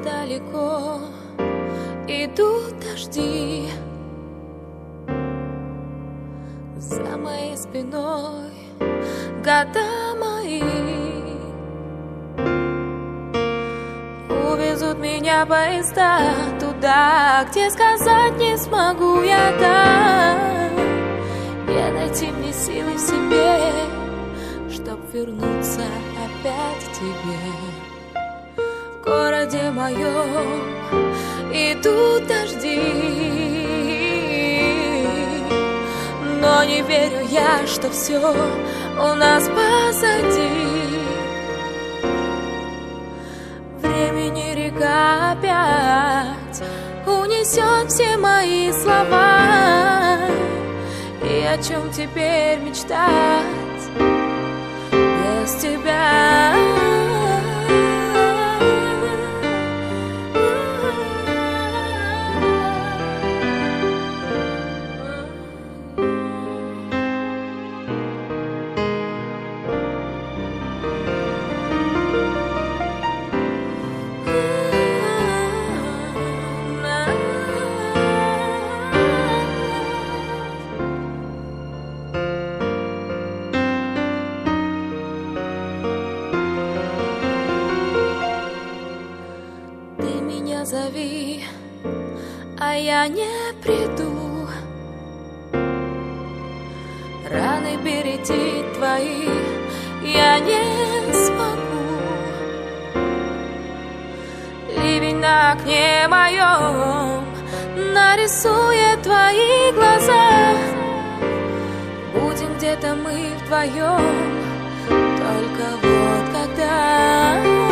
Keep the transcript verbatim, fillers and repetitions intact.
далеко идут дожди, за моей спиной года мои увезут меня поезда туда, где сказать не смогу я да. Я найти мне силы в себе, чтоб вернуться опять к тебе. В городе моем идут дожди, но не верю я, что все у нас позади. Времени река опять унесет все мои слова. И о чем теперь мечтать без тебя? Зови, а я не приду. Раны перейти твои я не смогу. Ливень на окне моем нарисует твои глаза. Будем где-то мы вдвоем, только вот когда